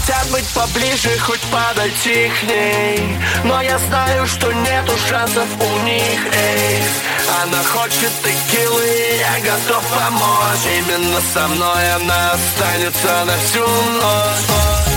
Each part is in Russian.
хотят быть поближе, хоть подойти к ней, но я знаю, что нету шансов у них, эй. Она хочет текилы, я готов помочь. Именно со мной она останется на всю ночь.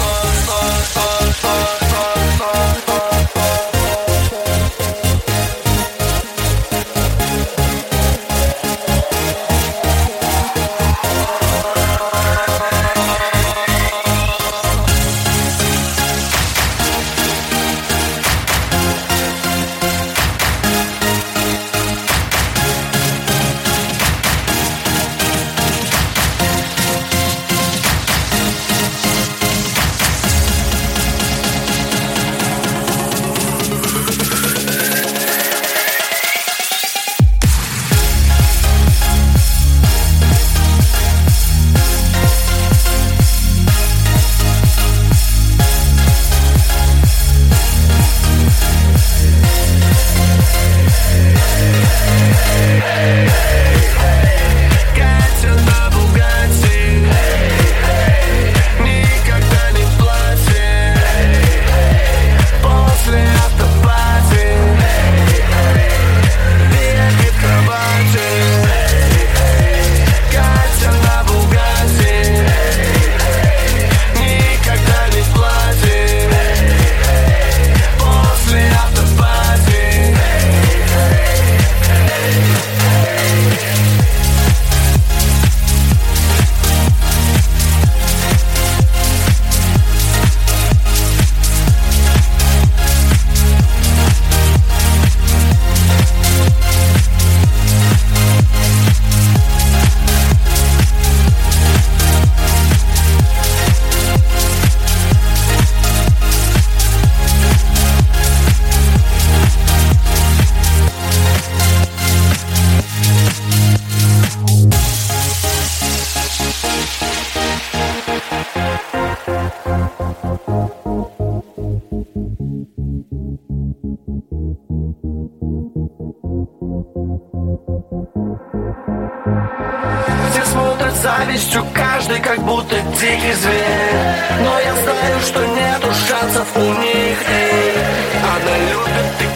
Все смотрят с завистью, каждый как будто дикий зверь, но я знаю, что нету шансов у них, эй. Она любит